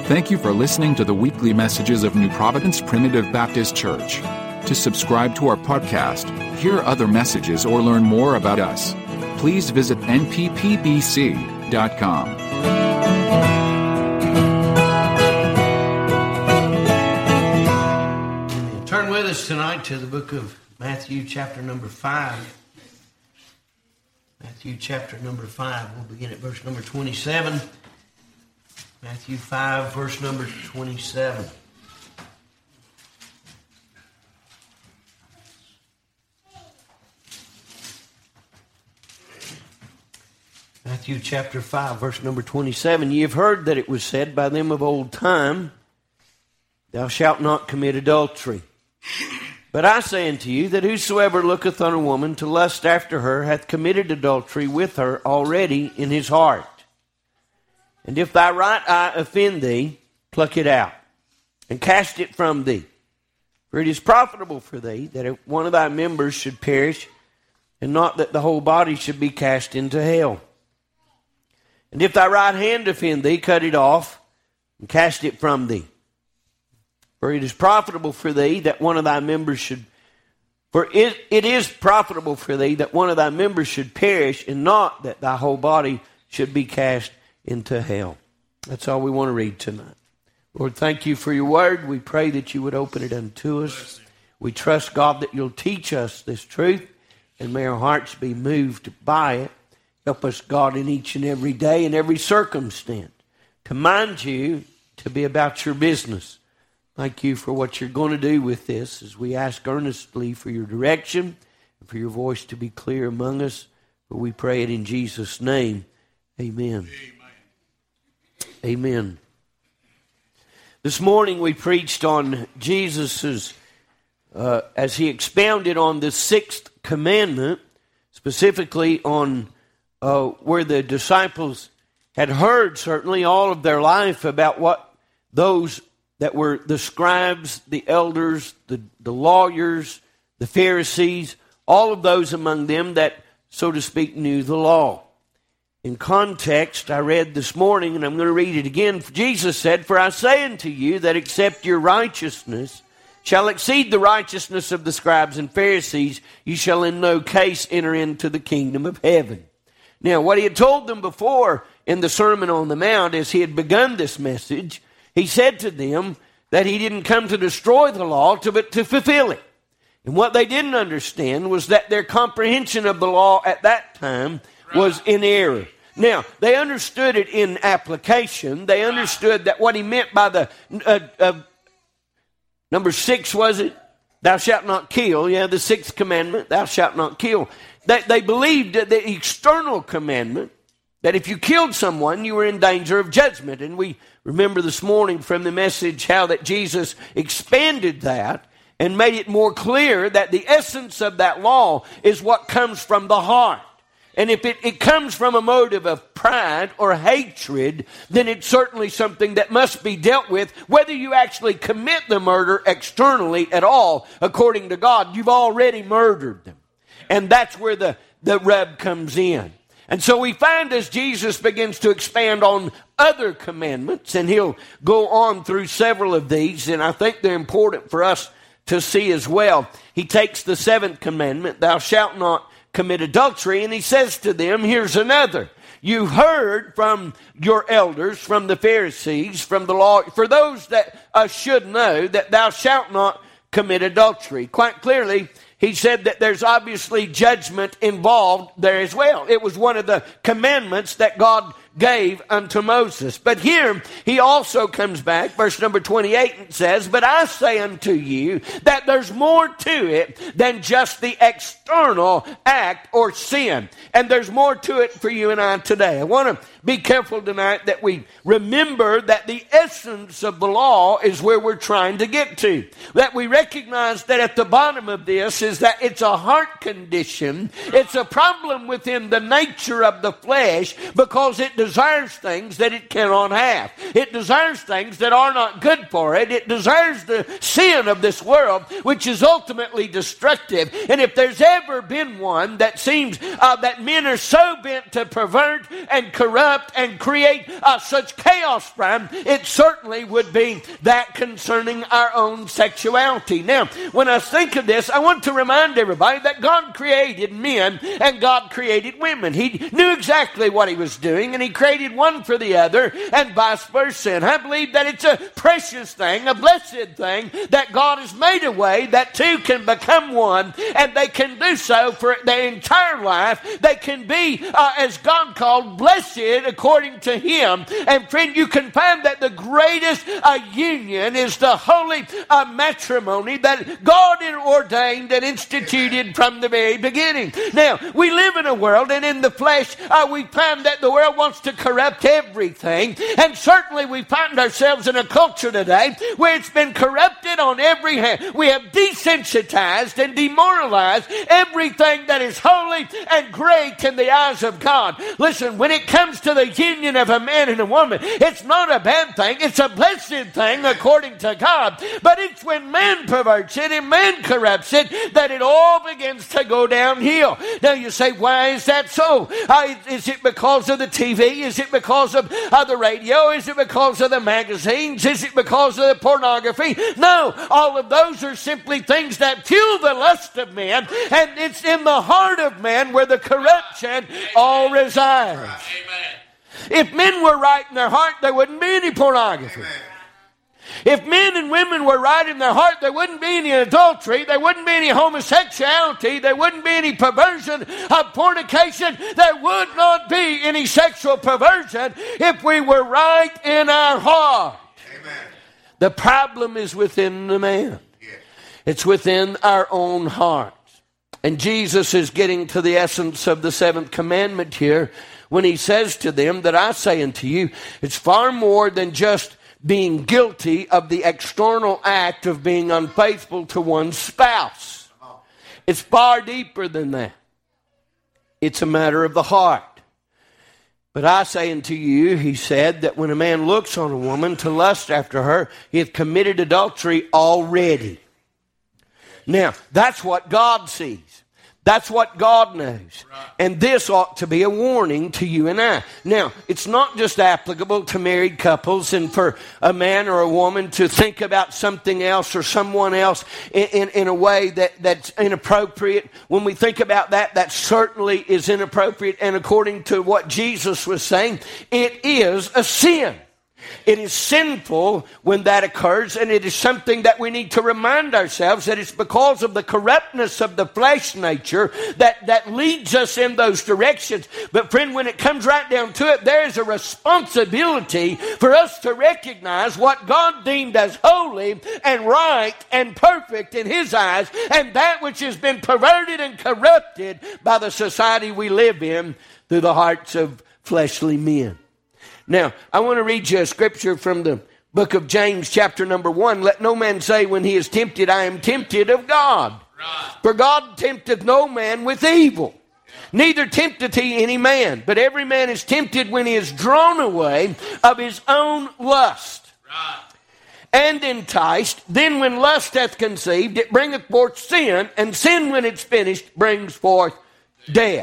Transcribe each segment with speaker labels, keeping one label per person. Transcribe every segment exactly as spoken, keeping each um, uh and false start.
Speaker 1: Thank you for listening to the weekly messages of New Providence Primitive Baptist Church. To subscribe to our podcast, hear other messages, or learn more about us, please visit N P P B C dot com.
Speaker 2: Turn with us tonight to the book of Matthew, chapter number five. Matthew, chapter number five. We'll begin at verse number twenty-seven. Matthew five, verse number twenty-seven. Matthew chapter five, verse number twenty-seven. Ye have heard that it was said by them of old time, Thou shalt not commit adultery. But I say unto you that whosoever looketh on a woman to lust after her hath committed adultery with her already in his heart. And if thy right eye offend thee, pluck it out, and cast it from thee. For it is profitable for thee that if one of thy members should perish, and not that the whole body should be cast into hell. And if thy right hand offend thee, cut it off, and cast it from thee. For it is profitable for thee that one of thy members should For it, it is profitable for thee that one of thy members should perish, and not that thy whole body should be cast into hell. That's all we want to read tonight. Lord, thank you for your word. We pray that you would open it unto us. We trust, God, that you'll teach us this truth, and may our hearts be moved by it. Help us, God, in each and every day, in every circumstance, to mind you, to be about your business. Thank you for what you're going to do with this, as we ask earnestly for your direction and for your voice to be clear among us. For we pray it in Jesus' name. Amen. Amen. Amen. This morning we preached on Jesus's, uh, as he expounded on the sixth commandment, specifically on uh, where the disciples had heard certainly all of their life about what those that were the scribes, the elders, the, the lawyers, the Pharisees, all of those among them that, so to speak, knew the law. In context, I read this morning, and I'm going to read it again. Jesus said, For I say unto you that except your righteousness shall exceed the righteousness of the scribes and Pharisees, you shall in no case enter into the kingdom of heaven. Now, what he had told them before in the Sermon on the Mount, as he had begun this message, he said to them that he didn't come to destroy the law, to, but to fulfill it. And what they didn't understand was that their comprehension of the law at that time was in error. Now, they understood it in application. They understood that what he meant by the, uh, uh, number six, was it? Thou shalt not kill. Yeah, the sixth commandment, thou shalt not kill. They, they believed that the external commandment, that if you killed someone, you were in danger of judgment. And we remember this morning from the message how that Jesus expanded that and made it more clear that the essence of that law is what comes from the heart. And if it, it comes from a motive of pride or hatred, then it's certainly something that must be dealt with. Whether you actually commit the murder externally at all, according to God, you've already murdered them. And that's where the, the rub comes in. And so we find as Jesus begins to expand on other commandments, and he'll go on through several of these, and I think they're important for us to see as well. He takes the seventh commandment, thou shalt not commit adultery, and he says to them, here's another. You heard from your elders, from the Pharisees, from the law, for those that uh, should know that thou shalt not commit adultery. Quite clearly, he said that there's obviously judgment involved there as well. It was one of the commandments that God gave unto Moses. But here, he also comes back, verse number twenty-eight, and says, But I say unto you that there's more to it than just the external act or sin. And there's more to it for you and I today. I want to be careful tonight that we remember that the essence of the law is where we're trying to get to. That we recognize that at the bottom of this is that it's a heart condition. It's a problem within the nature of the flesh, because it desires things that it cannot have. It desires things that are not good for it. It desires the sin of this world, which is ultimately destructive. And if there's ever been one that seems uh, that men are so bent to pervert and corrupt and create uh, such chaos from, it certainly would be that concerning our own sexuality. Now, when I think of this, I want to remind everybody that God created men and God created women. He knew exactly what He was doing, and He created one for the other and vice versa. And I believe that it's a precious thing, a blessed thing, that God has made a way that two can become one, and they can do so for their entire life. They can be, uh, as God called, blessed according to Him. And friend, you can find that the greatest uh, union is the holy uh, matrimony that God ordained and instituted from the very beginning. Now, we live in a world, and in the flesh, uh, we find that the world wants to corrupt everything. And certainly we find ourselves in a culture today where it's been corrupted on every hand. We have desensitized and demoralized everything that is holy and great in the eyes of God. Listen, when it comes to the union of a man and a woman, it's not a bad thing. It's a blessed thing according to God. But it's when man perverts it and man corrupts it that it all begins to go downhill. Now you say, why is that so? Uh, is it because of the T V? Is it because of uh, the radio? Is it because of the magazines? Is it because of the pornography? No, all of those are simply things that fuel the lust of man, and it's in the heart of man where the corruption all resides. Amen. If men were right in their heart, there wouldn't be any pornography. Amen. If men and women were right in their heart, there wouldn't be any adultery, there wouldn't be any homosexuality, there wouldn't be any perversion of fornication, there would not be any sexual perversion if we were right in our heart. Amen. The problem is within the man. Yeah. It's within our own hearts. And Jesus is getting to the essence of the seventh commandment here when He says to them that I say unto you, it's far more than just being guilty of the external act of being unfaithful to one's spouse. It's far deeper than that. It's a matter of the heart. But I say unto you, He said, that when a man looks on a woman to lust after her, he hath committed adultery already. Now, that's what God sees. That's what God knows. And this ought to be a warning to you and I. Now, it's not just applicable to married couples and for a man or a woman to think about something else or someone else in, in, in a way that, that's inappropriate. When we think about that, that certainly is inappropriate. And according to what Jesus was saying, it is a sin. It is sinful when that occurs, and it is something that we need to remind ourselves that it's because of the corruptness of the flesh nature that, that leads us in those directions. But friend, when it comes right down to it, there is a responsibility for us to recognize what God deemed as holy and right and perfect in His eyes, and that which has been perverted and corrupted by the society we live in through the hearts of fleshly men. Now, I want to read you a scripture from the book of James, chapter number one. Let no man say when he is tempted, I am tempted of God. Right. For God tempteth no man with evil. Neither tempteth He any man. But every man is tempted when he is drawn away of his own lust. Right. And enticed. Then when lust hath conceived, it bringeth forth sin. And sin, when it's finished, brings forth death.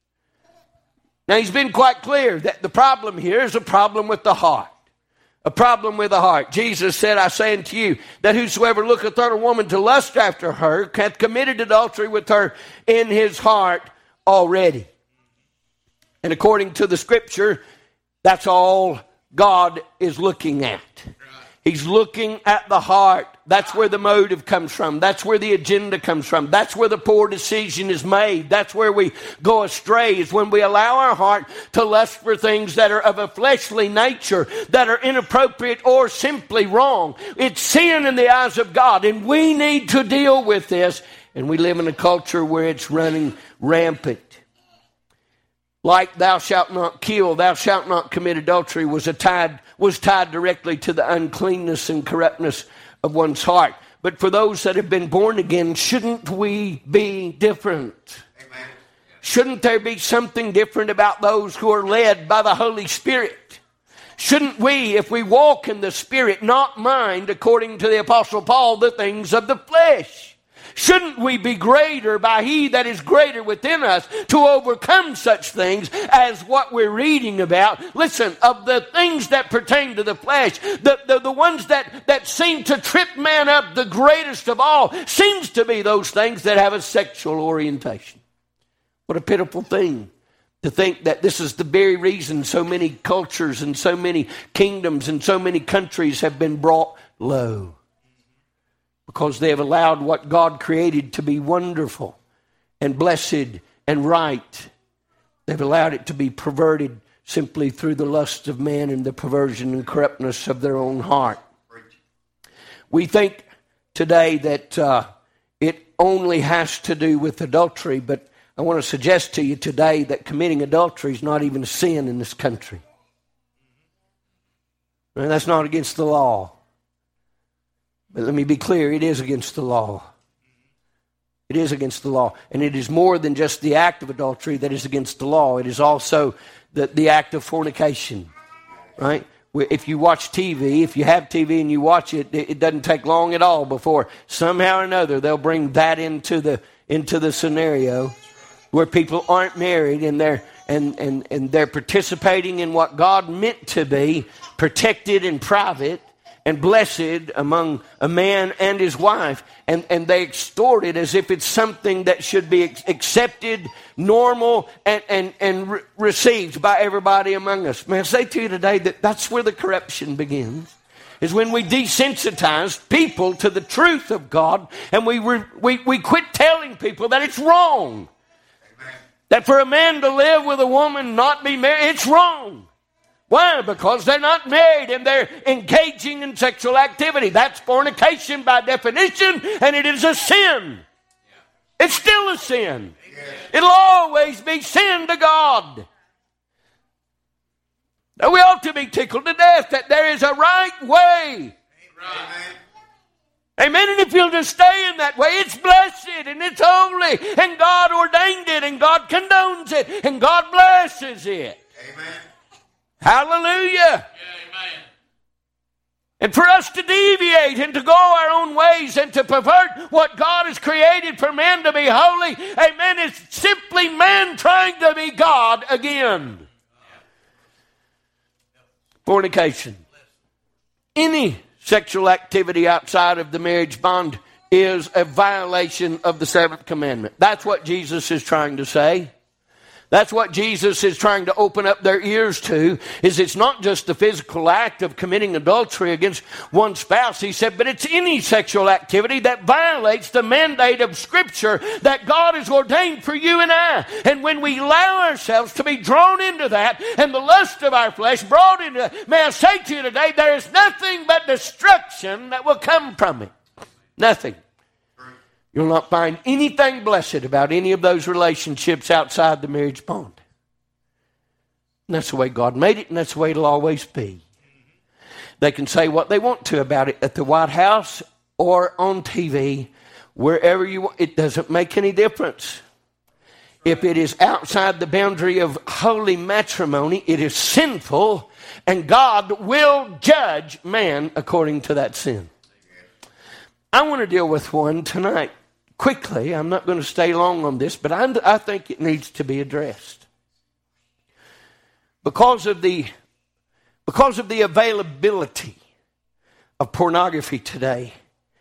Speaker 2: Now, He's been quite clear that the problem here is a problem with the heart. A problem with the heart. Jesus said, I say unto you, that whosoever looketh on a woman to lust after her hath committed adultery with her in his heart already. And according to the Scripture, that's all God is looking at. He's looking at the heart. That's where the motive comes from. That's where the agenda comes from. That's where the poor decision is made. That's where we go astray, is when we allow our heart to lust for things that are of a fleshly nature, that are inappropriate or simply wrong. It's sin in the eyes of God, and we need to deal with this. And we live in a culture where it's running rampant. Like thou shalt not kill, thou shalt not commit adultery was a tied was tied directly to the uncleanness and corruptness of one's heart. But for those that have been born again, shouldn't we be different? Amen. shouldn't there be something different about those who are led by the Holy Spirit? Shouldn't we, if we walk in the Spirit, not mind, according to the Apostle Paul, the things of the flesh? Shouldn't we be greater by He that is greater within us to overcome such things as what we're reading about? Listen, of the things that pertain to the flesh, the, the, the ones that, that seem to trip man up, the greatest of all, seems to be those things that have a sexual orientation. What a pitiful thing to think that this is the very reason so many cultures and so many kingdoms and so many countries have been brought low. Because they have allowed what God created to be wonderful and blessed and right. They've allowed it to be perverted simply through the lust of man and the perversion and corruptness of their own heart. We think today that uh, it only has to do with adultery, but I want to suggest to you today that committing adultery is not even a sin in this country. And that's not against the law. But let me be clear, it is against the law. It is against the law. And it is more than just the act of adultery that is against the law. It is also the, the act of fornication. Right? If you watch T V, if you have T V and you watch it, it doesn't take long at all before somehow or another they'll bring that into the into the scenario where people aren't married and they're and, and, and they're participating in what God meant to be protected and private and blessed among a man and his wife, and, and they extort it as if it's something that should be accepted, normal, and, and, and re- received by everybody among us. May I say to you today that that's where the corruption begins, is when we desensitize people to the truth of God, and we, re- we, we quit telling people that it's wrong. Amen. That for a man to live with a woman, not be married, it's wrong. Why? Because they're not married and they're engaging in sexual activity. That's fornication by definition, and it is a sin. It's still a sin. It'll always be sin to God. Now, we ought to be tickled to death that there is a right way. Amen. Amen. And if you'll just stay in that way, it's blessed and it's holy, and God ordained it, and God condones it, and God blesses it. Amen. Hallelujah. Yeah, amen. And for us to deviate and to go our own ways and to pervert what God has created for man to be holy, amen, is simply man trying to be God again. Fornication. Any sexual activity outside of the marriage bond is a violation of the seventh commandment. That's what Jesus is trying to say. That's what Jesus is trying to open up their ears to, is it's not just the physical act of committing adultery against one spouse. He said, but it's any sexual activity that violates the mandate of Scripture that God has ordained for you and I. And when we allow ourselves to be drawn into that and the lust of our flesh brought into it, may I say to you today, there is nothing but destruction that will come from it. Nothing. You'll not find anything blessed about any of those relationships outside the marriage bond. And that's the way God made it, and that's the way it'll always be. They can say what they want to about it at the White House or on T V, wherever you want. It doesn't make any difference. If it is outside the boundary of holy matrimony, it is sinful, and God will judge man according to that sin. I want to deal with one tonight. Quickly, I'm not going to stay long on this, but I'm, I think it needs to be addressed. Because of the, because of the availability of pornography today,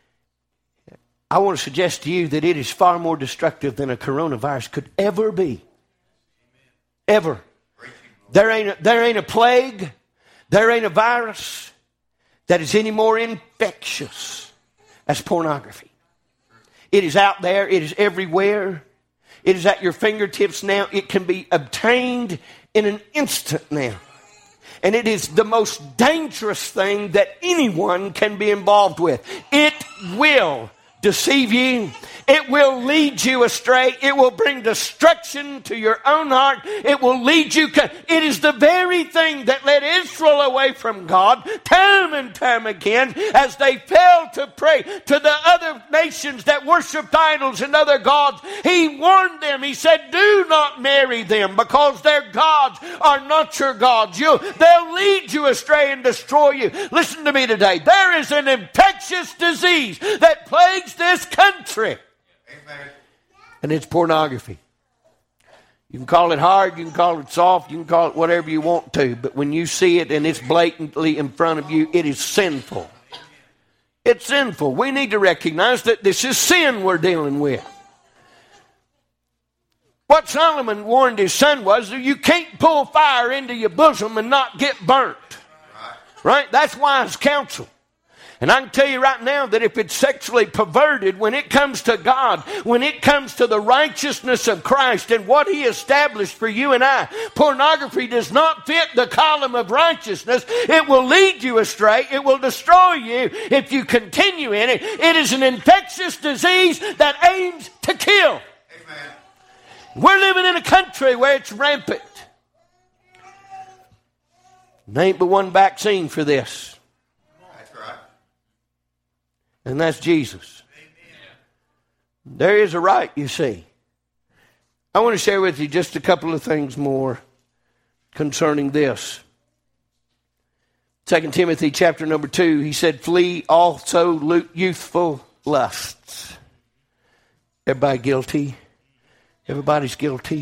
Speaker 2: I want to suggest to you that it is far more destructive than a coronavirus could ever be. Ever. There ain't a, there ain't a plague, there ain't a virus that is any more infectious as pornography. It is out there. It is everywhere. It is at your fingertips now. It can be obtained in an instant now. And it is the most dangerous thing that anyone can be involved with. It will deceive you. It will lead you astray. It will bring destruction to your own heart. It will lead you. It is the very thing that led Israel away from God time and time again as they fell to pray to the other nations that worshiped idols and other gods. He warned them. He said, do not marry them because their gods are not your gods. You, they'll lead you astray and destroy you. Listen to me today. There is an infectious disease that plagues this country. Amen. And it's pornography. You can call it hard, you can call it soft, you can call it whatever you want to, but when you see it and it's blatantly in front of you, it is sinful. It's sinful. We need to recognize that this is sin we're dealing with. What Solomon warned his son was that you can't pull fire into your bosom and not get burnt. Right? That's wise counsel. And I can tell you right now that if it's sexually perverted, when it comes to God, when it comes to the righteousness of Christ and what He established for you and I, pornography does not fit the column of righteousness. It will lead you astray. It will destroy you if you continue in it. It is an infectious disease that aims to kill. Amen. We're living in a country where it's rampant. There ain't but one vaccine for this. And that's Jesus. Amen. There is a right, you see. I want to share with you just a couple of things more concerning this. Second Timothy chapter number two, he said, flee also youthful lusts. Everybody guilty. Everybody's guilty.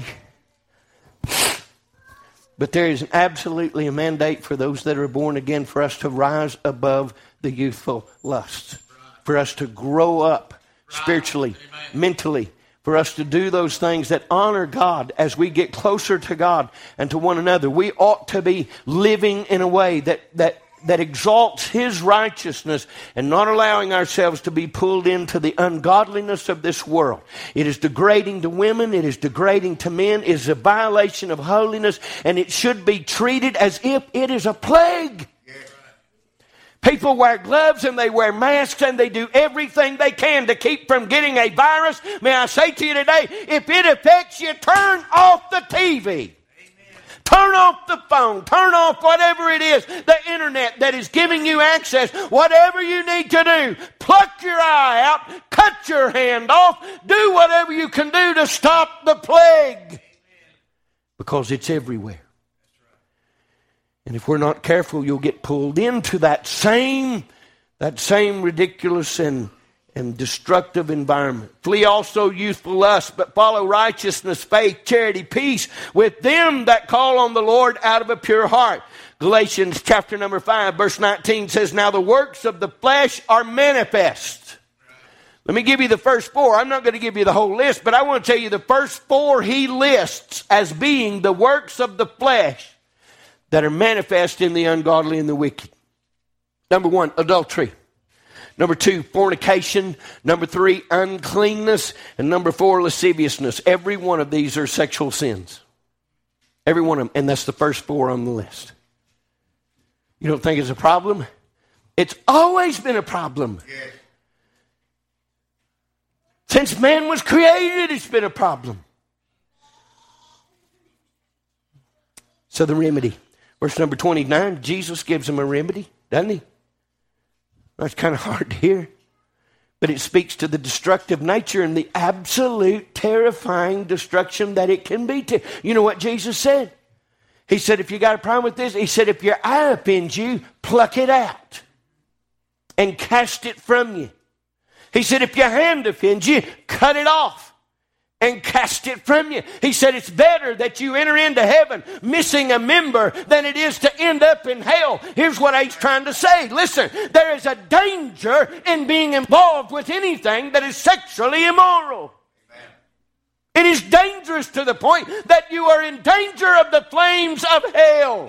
Speaker 2: But there is absolutely a mandate for those that are born again for us to rise above the youthful lusts. For us to grow up spiritually, right. mentally, for us to do those things that honor God as we get closer to God and to one another. We ought to be living in a way that, that, that exalts His righteousness and not allowing ourselves to be pulled into the ungodliness of this world. It is degrading to women. It is degrading to men. It is a violation of holiness, and it should be treated as if it is a plague. People wear gloves and they wear masks and they do everything they can to keep from getting a virus. May I say to you today, if it affects you, turn off the T V. Amen. Turn off the phone. Turn off whatever it is, the internet that is giving you access. Whatever you need to do, pluck your eye out, cut your hand off, do whatever you can do to stop the plague. Amen. Because it's everywhere. And if we're not careful, you'll get pulled into that same, that same ridiculous and, and destructive environment. Flee also youthful lust, but follow righteousness, faith, charity, peace with them that call on the Lord out of a pure heart. Galatians chapter number five, verse nineteen says, now the works of the flesh are manifest. Let me give you the first four. I'm not going to give you the whole list, but I want to tell you the first four he lists as being the works of the flesh that are manifest in the ungodly and the wicked. Number one, adultery. Number two, fornication. Number three, uncleanness. And number four, lasciviousness. Every one of these are sexual sins. Every one of them. And that's the first four on the list. You don't think it's a problem? It's always been a problem. Yes. Since man was created, it's been a problem. So the remedy. Verse number twenty-nine, Jesus gives them a remedy, doesn't he? That's kind of hard to hear. But it speaks to the destructive nature and the absolute terrifying destruction that it can be to. You know what Jesus said? He said, if you got a problem with this, he said, if your eye offends you, pluck it out and cast it from you. He said, if your hand offends you, cut it off and cast it from you. He said it's better that you enter into heaven missing a member than it is to end up in hell. Here's what he's trying to say. Listen, there is a danger in being involved with anything that is sexually immoral. Amen. It is dangerous to the point that you are in danger of the flames of hell.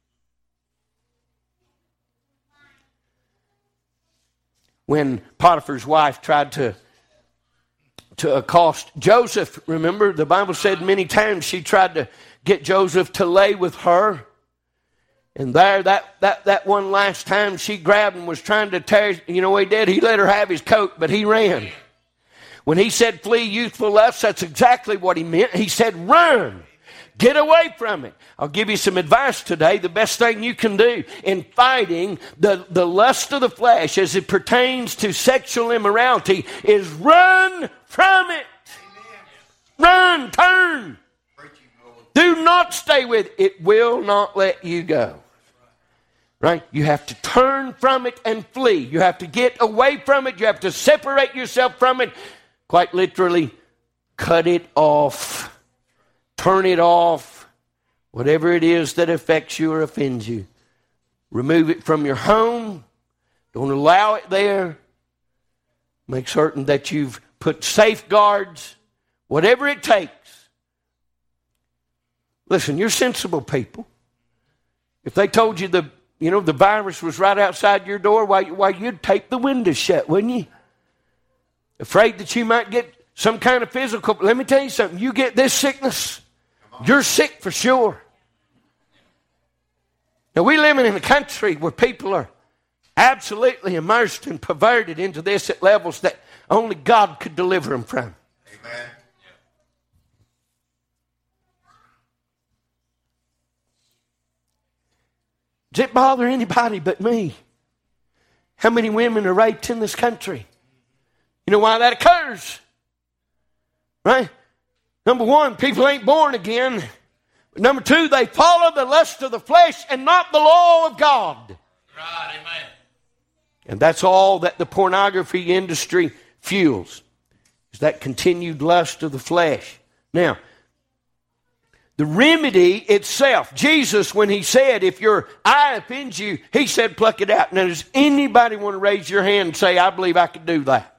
Speaker 2: When Potiphar's wife tried to to accost Joseph, remember, the Bible said many times she tried to get Joseph to lay with her. And there, that, that, that one last time she grabbed him, was trying to tear, you know what he did? He let her have his coat, but he ran. When he said flee youthful lusts, that's exactly what he meant. He said run. Get away from it. I'll give you some advice today. The best thing you can do in fighting the, the lust of the flesh as it pertains to sexual immorality is run from it. Run, turn. Do not stay with it. It will not let you go. Right? You have to turn from it and flee. You have to get away from it. You have to separate yourself from it. Quite literally, cut it off. Turn it off. Whatever it is that affects you or offends you. Remove it from your home. Don't allow it there. Make certain that you've put safeguards. Whatever it takes. Listen, you're sensible people. If they told you the, you know, the virus was right outside your door, why, why you'd tape the windows shut, wouldn't you? Afraid that you might get some kind of physical. Let me tell you something. You get this sickness, you're sick for sure. Now, we live in a country where people are absolutely immersed and perverted into this at levels that only God could deliver them from. Amen. Does it bother anybody but me? How many women are raped in this country? You know why that occurs? Right? Number one, people ain't born again. But number two, they follow the lust of the flesh and not the law of God. Right, amen. And that's all that the pornography industry fuels, is that continued lust of the flesh. Now, the remedy itself, Jesus, when he said, if your eye offends you, he said, pluck it out. Now, does anybody want to raise your hand and say, I believe I could do that?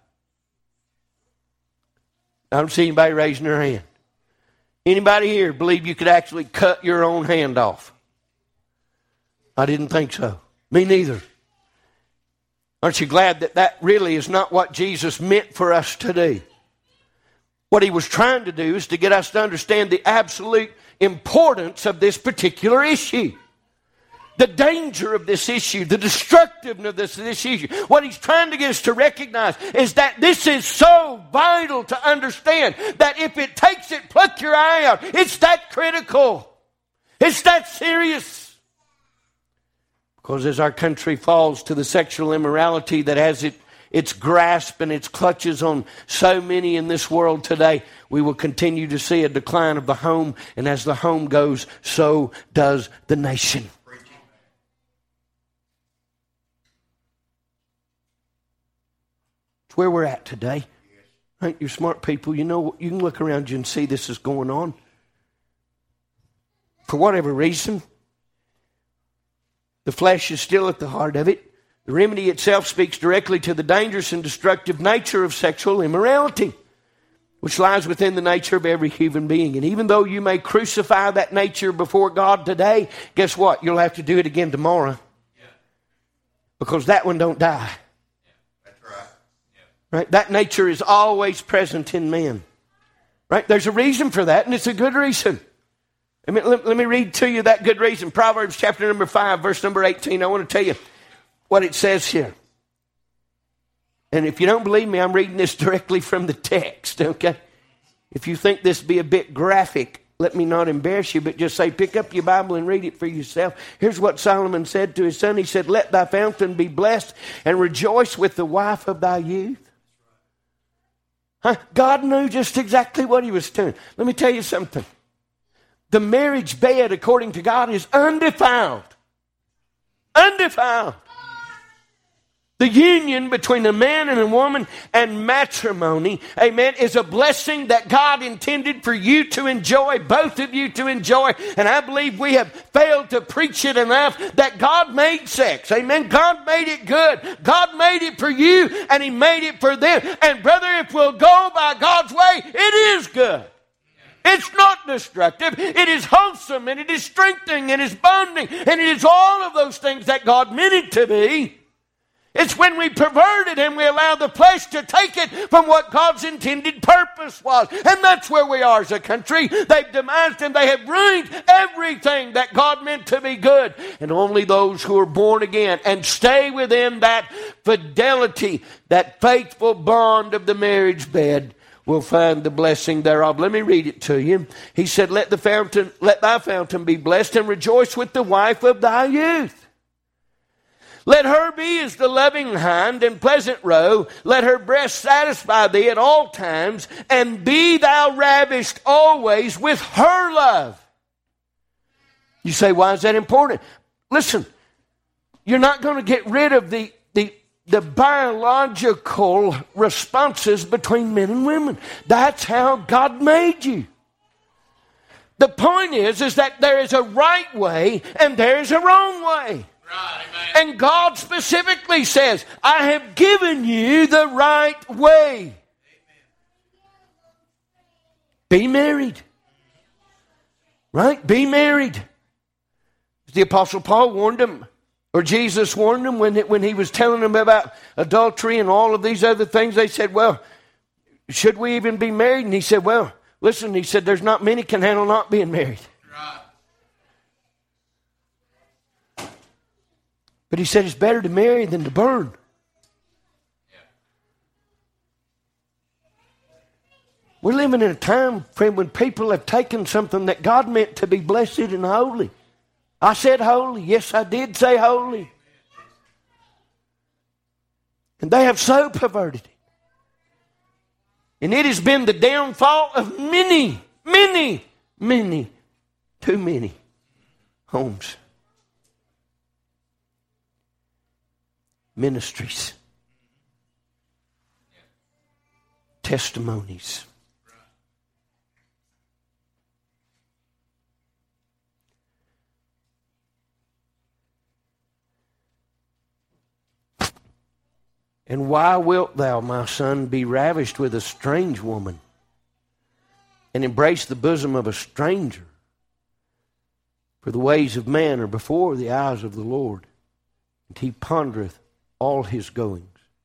Speaker 2: I don't see anybody raising their hand. Anybody here believe you could actually cut your own hand off? I didn't think so. Me neither. Aren't you glad that that really is not what Jesus meant for us to do? What he was trying to do is to get us to understand the absolute importance of this particular issue. The danger of this issue, the destructiveness of this, this issue. What he's trying to get us to recognize is that this is so vital to understand that if it takes it, pluck your eye out. It's that critical. It's that serious. Because as our country falls to the sexual immorality that has it its grasp and its clutches on so many in this world today, we will continue to see a decline of the home. And as the home goes, so does the nation. It's where we're at today. Right? You're smart people. You know, you can look around you and see this is going on. For whatever reason, the flesh is still at the heart of it. The remedy itself speaks directly to the dangerous and destructive nature of sexual immorality, which lies within the nature of every human being. And even though you may crucify that nature before God today, guess what? You'll have to do it again tomorrow. Yeah. Because that one don't die. Yeah. That's right. Yeah. Right? That nature is always present in men. Right? There's a reason for that, and it's a good reason. I mean, let, let me read to you that good reason. Proverbs chapter number five, verse number eighteen. I want to tell you what it says here. And if you don't believe me, I'm reading this directly from the text, okay? If you think this be a bit graphic, let me not embarrass you, but just say, pick up your Bible and read it for yourself. Here's what Solomon said to his son. He said, let thy fountain be blessed and rejoice with the wife of thy youth. Huh? God knew just exactly what he was doing. Let me tell you something. The marriage bed, according to God, is undefiled. Undefiled. The union between a man and a woman and matrimony, amen, is a blessing that God intended for you to enjoy, both of you to enjoy. And I believe we have failed to preach it enough that God made sex, amen. God made it good. God made it for you and he made it for them. And brother, if we'll go by God's way, it is good. It's not destructive. It is wholesome and it is strengthening and it is bonding and it is all of those things that God meant it to be. It's when we pervert it and we allow the flesh to take it from what God's intended purpose was. And that's where we are as a country. They've demised and they have ruined everything that God meant to be good. And only those who are born again and stay within that fidelity, that faithful bond of the marriage bed, will find the blessing thereof. Let me read it to you. He said, Let the fountain, let thy fountain be blessed, and rejoice with the wife of thy youth. Let her be as the loving hind and pleasant roe. Let her breast satisfy thee at all times, and be thou ravished always with her love. You say, why is that important? Listen, you're not going to get rid of the, the, the biological responses between men and women. That's how God made you. The point is, is that there is a right way and there is a wrong way. Right, and God specifically says, I have given you the right way. Amen. Be married. Right? Be married. The Apostle Paul warned them, or Jesus warned them when, when he was telling them about adultery and all of these other things. They said, well, should we even be married? And he said, well, listen, he said, there's not many can handle not being married. Right. But he said it's better to marry than to burn. Yeah. We're living in a time, friend, when people have taken something that God meant to be blessed and holy. I said holy. Yes, I did say holy. And they have so perverted it. And it has been the downfall of many, many, many, too many homes. Ministries, testimonies. And why wilt thou, my son, be ravished with a strange woman, and embrace the bosom of a stranger? For the ways of man are before the eyes of the Lord, and he pondereth all his goings.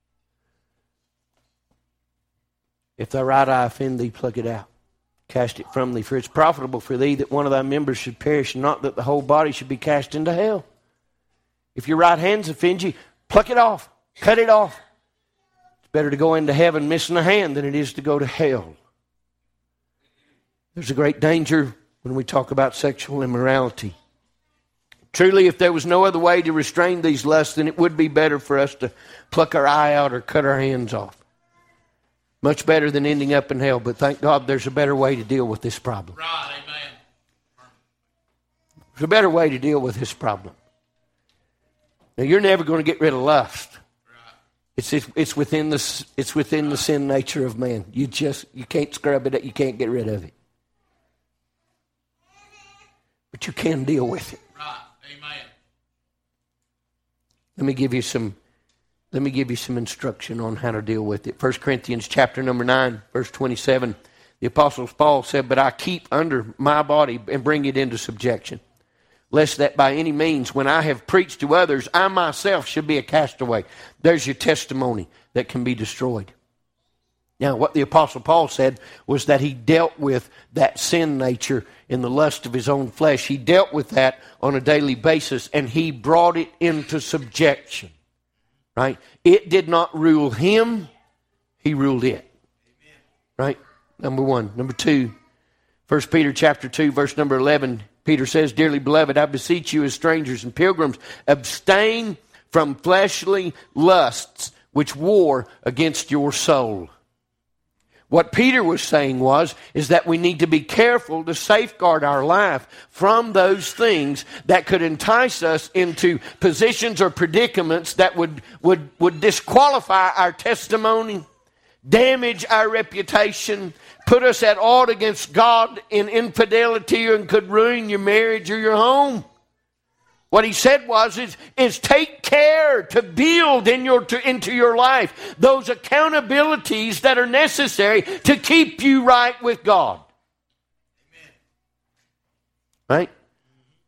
Speaker 2: If thy right eye offend thee, pluck it out. Cast it from thee, for it's profitable for thee that one of thy members should perish, and not that the whole body should be cast into hell. If your right hands offend you, pluck it off. Cut it off. It's better to go into heaven missing a hand than it is to go to hell. There's a great danger when we talk about sexual immorality. Truly, if there was no other way to restrain these lusts, then it would be better for us to pluck our eye out or cut our hands off. Much better than ending up in hell. But thank God there's a better way to deal with this problem.
Speaker 3: Right, amen.
Speaker 2: There's a better way to deal with this problem. Now, you're never going to get rid of lust. Right. It's, it's it's within the it's within the sin nature of man. You just you can't scrub it up. You can't get rid of it. But you can deal with it.
Speaker 3: Right. Amen.
Speaker 2: Let me give you some let me give you some instruction on how to deal with it. First Corinthians chapter number nine, verse twenty-seven. The Apostle Paul said, "But I keep under my body and bring it into subjection, lest that by any means, when I have preached to others, I myself should be a castaway." There's your testimony that can be destroyed. Now, what the Apostle Paul said was that he dealt with that sin nature in the lust of his own flesh. He dealt with that on a daily basis, and he brought it into subjection. Right? It did not rule him. He ruled it. Right? Number one. Number two, First Peter chapter two, verse number eleven, Peter says, "Dearly beloved, I beseech you as strangers and pilgrims, abstain from fleshly lusts which war against your soul." What Peter was saying was, is that we need to be careful to safeguard our life from those things that could entice us into positions or predicaments that would, would, would disqualify our testimony, damage our reputation, put us at odds against God in infidelity, and could ruin your marriage or your home. What he said was, is, is take care to build in your, to, into your life those accountabilities that are necessary to keep you right with God. Amen. Right?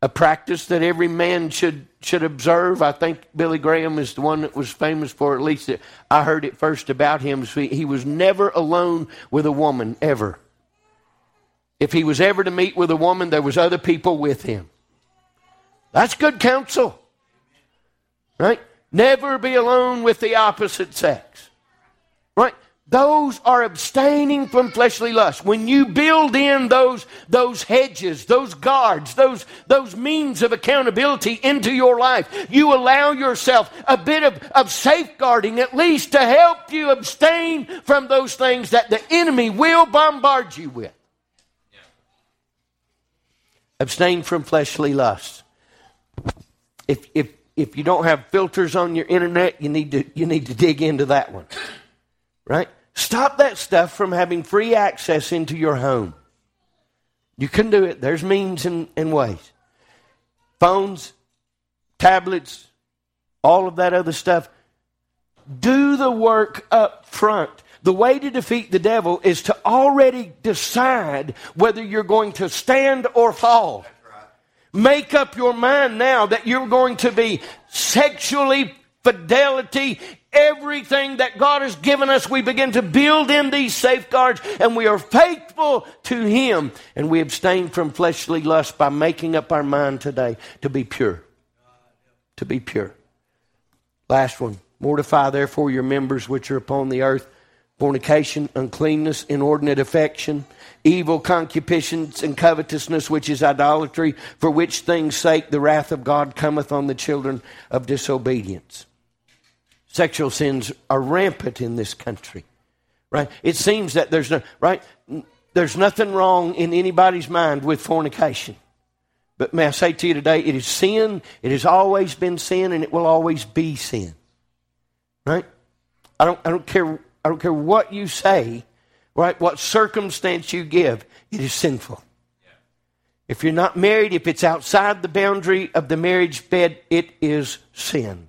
Speaker 2: a practice that every man should should observe. I think Billy Graham is the one that was famous for, at least I heard it first about him. So he was never alone with a woman, ever. If he was ever to meet with a woman, there was other people with him. That's good counsel. Right? Never be alone with the opposite sex. Right? Those are abstaining from fleshly lust. When you build in those, those hedges, those guards, those, those means of accountability into your life, you allow yourself a bit of, of safeguarding, at least to help you abstain from those things that the enemy will bombard you with. Yeah. Abstain from fleshly lust. If, if, if you don't have filters on your internet, you need to, you need to dig into that one. Right? Stop that stuff from having free access into your home. You can do it. There's means and, and ways. Phones, tablets, all of that other stuff. Do the work up front. The way to defeat the devil is to already decide whether you're going to stand or fall. Make up your mind now that you're going to be sexually fidelity, everything that God has given us, we begin to build in these safeguards, and we are faithful to Him, and we abstain from fleshly lust by making up our mind today to be pure. To be pure. Last one. Mortify therefore your members which are upon the earth: fornication, uncleanness, inordinate affection, evil concupiscence, and covetousness, which is idolatry, for which things' sake the wrath of God cometh on the children of disobedience. Sexual sins are rampant in this country, right? It seems that there's no, right? There's nothing wrong in anybody's mind with fornication. But may I say to you today, it is sin. It has always been sin, and it will always be sin. Right? I don't, I don't care, I don't care what you say, right? What circumstance you give, it is sinful. Yeah. If you're not married, if it's outside the boundary of the marriage bed, it is sin.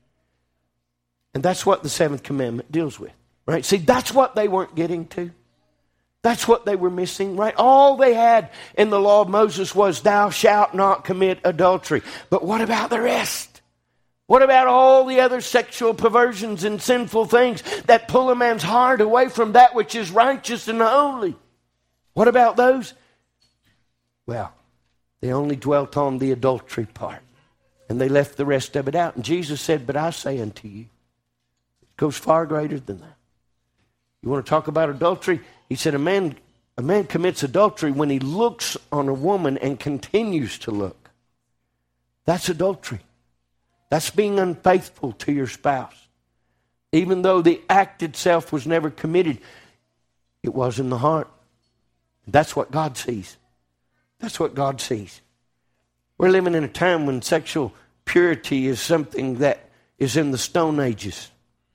Speaker 2: And that's what the seventh commandment deals with, right? See, that's what they weren't getting to. That's what they were missing, right? All they had in the law of Moses was, thou shalt not commit adultery. But what about the rest? What about all the other sexual perversions and sinful things that pull a man's heart away from that which is righteous and holy? What about those? Well, they only dwelt on the adultery part, and they left the rest of it out. And Jesus said, but I say unto you, goes far greater than that. You want to talk about adultery? He said a man, a man commits adultery when he looks on a woman and continues to look. That's adultery. That's being unfaithful to your spouse. Even though the act itself was never committed, it was in the heart. That's what God sees. That's what God sees. We're living in a time when sexual purity is something that is in the Stone Ages.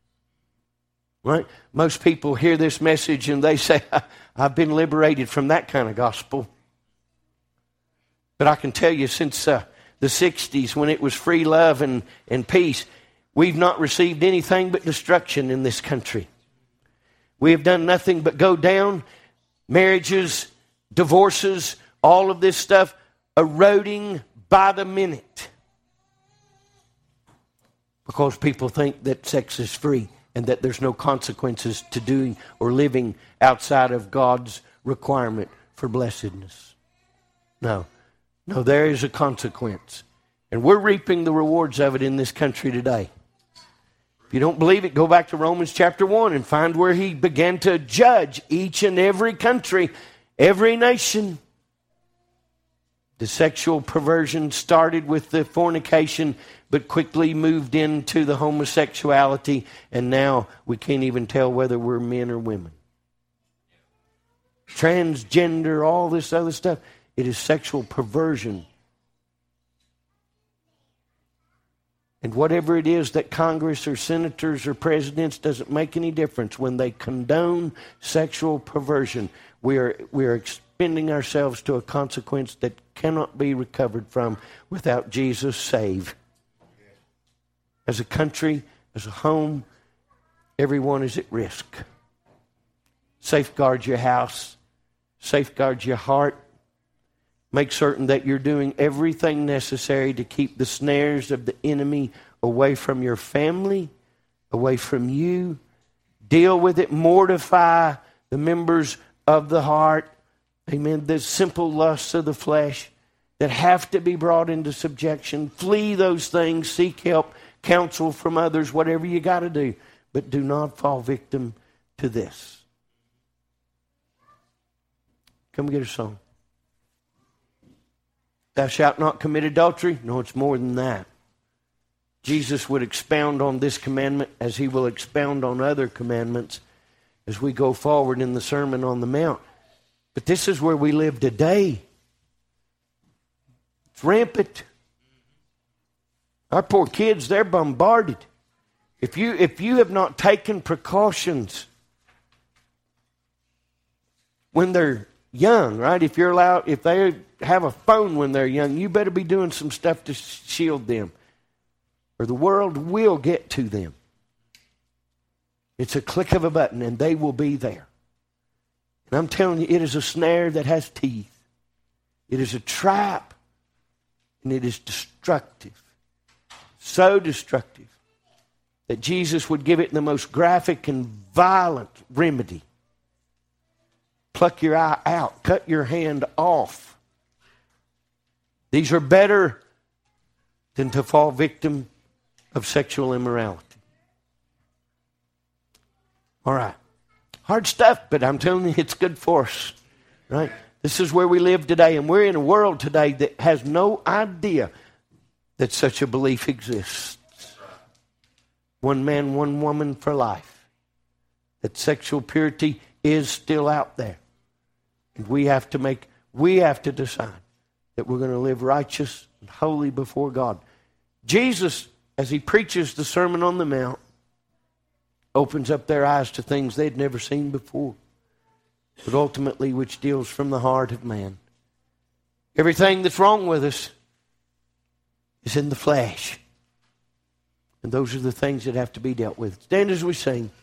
Speaker 2: Right? Most people hear this message and they say, I've been liberated from that kind of gospel. But I can tell you, since uh, the sixties, when it was free love and, and peace, we've not received anything but destruction in this country. We have done nothing but go down. Marriages, divorces, all of this stuff eroding by the minute. Because people think that sex is free, and that there's no consequences to doing or living outside of God's requirement for blessedness. No. No, there is a consequence. And we're reaping the rewards of it in this country today. If you don't believe it, go back to Romans chapter one and find where he began to judge each and every country, every nation. The sexual perversion started with the fornication, but quickly moved into the homosexuality, and now we can't even tell whether we're men or women. Transgender, all this other stuff, it is sexual perversion. And whatever it is that Congress or senators or presidents, doesn't make any difference. When they condone sexual perversion, we are, we are expending ourselves to a consequence that cannot be recovered from without Jesus' save. As a country, as a home, everyone is at risk. Safeguard your house. Safeguard your heart. Make certain that you're doing everything necessary to keep the snares of the enemy away from your family, away from you. Deal with it. Mortify the members of the heart. Amen. The simple lusts of the flesh that have to be brought into subjection. Flee those things. Seek help. Counsel from others. Whatever you got to do. But do not fall victim to this. Come get a song. Thou shalt not commit adultery. No, it's more than that. Jesus would expound on this commandment as he will expound on other commandments as we go forward in the Sermon on the Mount. But this is where we live today. It's rampant. Our poor kids, they're bombarded. If you, if you have not taken precautions when they're young, right? If you're allowed, if they have a phone when they're young, you better be doing some stuff to shield them, or the world will get to them. It's a click of a button and they will be there. And I'm telling you, it is a snare that has teeth. It is a trap, and it is destructive. So destructive that Jesus would give it the most graphic and violent remedy. Pluck your eye out. Cut your hand off. These are better than to fall victim of sexual immorality. All right. Hard stuff, but I'm telling you, it's good for us. Right? This is where we live today, and we're in a world today that has no idea that such a belief exists. One man, one woman for life. That sexual purity is still out there. And we have to make, we have to decide that we're going to live righteous and holy before God. Jesus, as he preaches the Sermon on the Mount, opens up their eyes to things they'd never seen before, but ultimately which deals from the heart of man. Everything that's wrong with us is in the flesh. And those are the things that have to be dealt with. Stand as we sing.